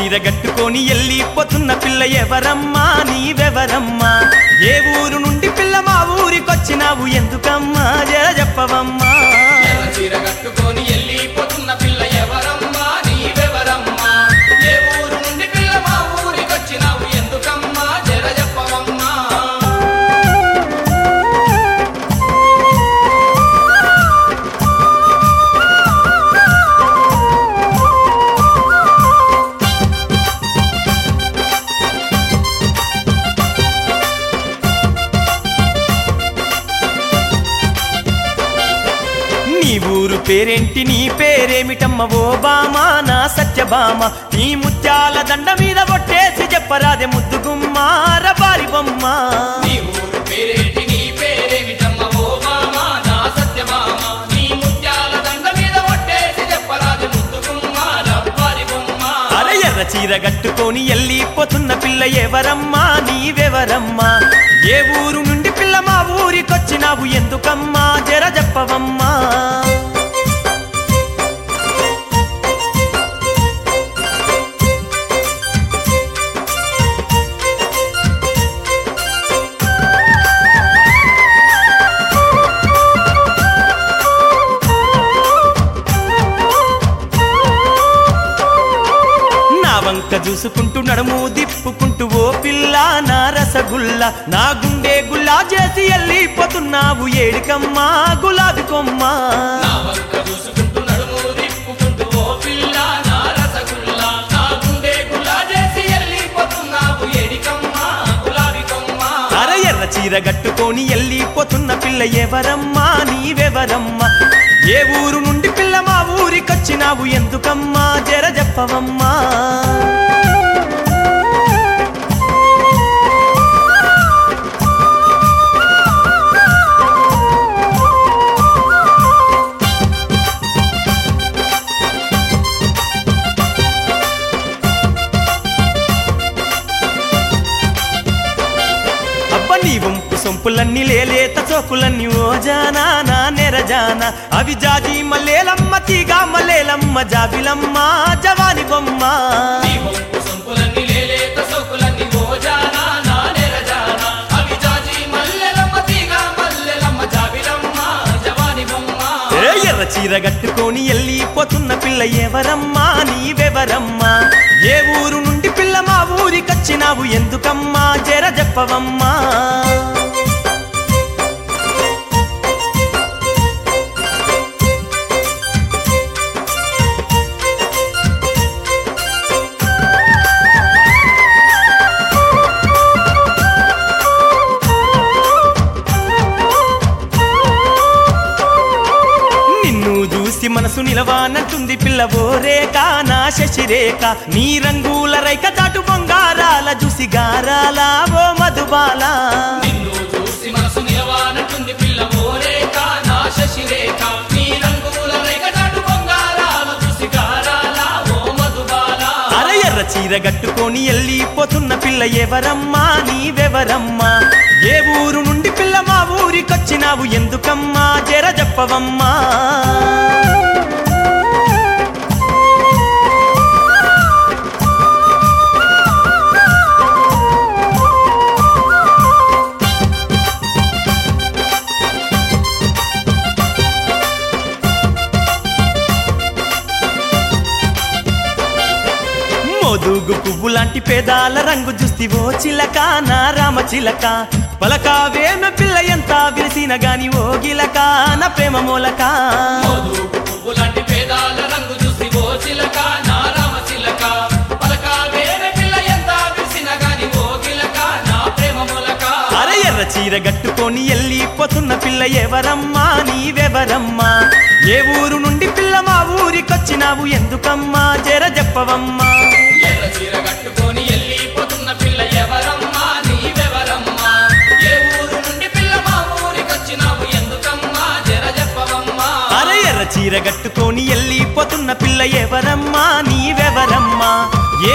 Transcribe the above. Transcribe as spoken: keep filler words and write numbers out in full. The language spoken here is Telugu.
చీర గట్టుకొని ఎల్లిపోతున్న పిల్ల ఎవరమ్మా నీవెవరమ్మా ఏ ఊరు నుండి పిల్ల మా ఊరికొచ్చినావు ఎందుకమ్మా జర చెప్పవమ్మా ఎర్ర చీర కట్టుకొని ఎల్లిపోతున్న పిల్ల ఎవరమ్మా నీవెవరమ్మా ఏ ఊరు నుండి పిల్ల మా ఊరికొచ్చినావు ఎందుకమ్మా జర చెప్పవమ్మా నీ ఊరు పేరేంటి నీ పేరేమిటమ్మ ఓ బామా నా సత్యభామ నీ ముత్యాల దండ మీద కొట్టేసి చెప్పరాదే ముద్దుగుమ్మ రబారి బొమ్మ నీ ఊరు పేరేంటి నీ పేరేమిటమ్మ ఓ మామ నా సత్యమామ నీ ముత్యాల దండ మీద కొట్టేసి చెప్పరాదు ముద్దుగుమ్మ రబ్బారి బొమ్మ అరే ఎర్ర చీర గట్టుకొని ఎల్లిపోతున్న పిల్ల ఎవరమ్మా నీవెవరమ్మా ఏ ఊరు నుండి పిల్ల మా ఊరికొచ్చినావు ఎందుకమ్మా జర చెప్పవమ్మా వంక చూసుకుంటూ నడుము దిప్పుకుంటూ ఓ పిల్ల నా రసగుల్ల నా గుండె గుల్లా చేసి ఎల్లిపోతున్నావు ఏడికమ్మా గులాబీ కొమ్మ నా వంక చూసుకుంటూ నడుము దిప్పుకుంటూ ఓ పిల్ల నా రసగుల్ల నా గుండె గుల్లా చేసి ఎల్లిపోతున్నావు ఏడికమ్మా గులాబీ కొమ్మ అరే ఎర్ర చీర గట్టుకొని ఎల్లిపోతున్న పిల్ల ఎవరమ్మా నీవెవరమ్మా ఏ ఊరు నుండి పిల్ల మా ఊరికొచ్చినావు ఎందుకమ్మా జర చెప్పవమ్మా నీ వంపు సొంపులన్నీ లేలేత చోకులన్నీ ఓ జానా నా నెరజాన అవి జాజి మల్లేలమ్మ తీగా మల్లేలమ్మ జాబిలమ్మ జవాని బొమ్మ నీ వంపు సొంపులన్నీ లేలేత సోకులన్నీ ఓ జానా నా నెరజానా అవి జాజి మల్లెలమ్మ తీగా మల్లెలమ్మ జాబిలమ్మ జవాని బొమ్మ ఏ ఎర్ర చీర గట్టుకొని ఎల్లిపోతున్న పిల్ల ఎవరమ్మా నీవెవరమ్మా ఏ ఊరు నుండి పిల్ల మా ఊరికొచ్చినావు ఎందుకమ్మా జర చెప్పవమ్మా మనసు నిలవానంటుంది పిల్ల ఓ రేఖ నా శశిరేఖ నీ రంగుల రైక చాటు బొంగారాల చూసి గారాల ఓ మధుబాల నిన్ను చూసి మనసు నిలవానంటుంది పిల్ల ఓ రేఖ నా శశిరేఖ నీ రంగుల రేఖ చాటు బొంగారాల చూసి గారాల ఓ మధుబాల అరే ఎర్ర చీర గట్టుకొని ఎల్లిపోతున్న పిల్ల ఎవరమ్మా నీవెవరమ్మా ఏ ఊరు నుండి పిల్ల మా ఊరికొచ్చినావు ఎందుకమ్మా జర చెప్పవమ్మా మోదుగు పువ్వు లాంటి పేదాల రంగు చూస్తి ఓ చిలక నా రామ చిలక పలకావేమ పిల్ల ఎంత విరిసిన గాని ఓ గిలక నా ప్రేమ మూలక మోదుగు పువ్వు లాంటి పేదాల రంగు చూసి ఓ చిలక నా రామ చిలక పలకావేమ పిల్ల ఎంత విరిసిన గాని ఓ గిలక నా ప్రేమ మూలక అరే ఎర్ర చీర గట్టుకొని ఎల్లిపోతున్న పిల్ల ఎవరమ్మా నీవెవరమ్మా ఏ ఊరు నుండి పిల్ల మా ఊరికొచ్చినావు ఎందుకమ్మా జర చెప్పవమ్మా ఎర్ర చీర కట్టుకొని ఎల్లిపోతున్న పిల్ల ఎవరమ్మా నీవెవరమ్మా ఏ ఊరు నుండి పిల్ల మా ఊరికొచ్చినావు ఎందుకమ్మా జర చెప్పవమ్మా అరే ఎర్ర చీర గట్టుకొని ఎల్లిపోతున్న పిల్ల ఎవరమ్మా నీవెవరమ్మా ఏ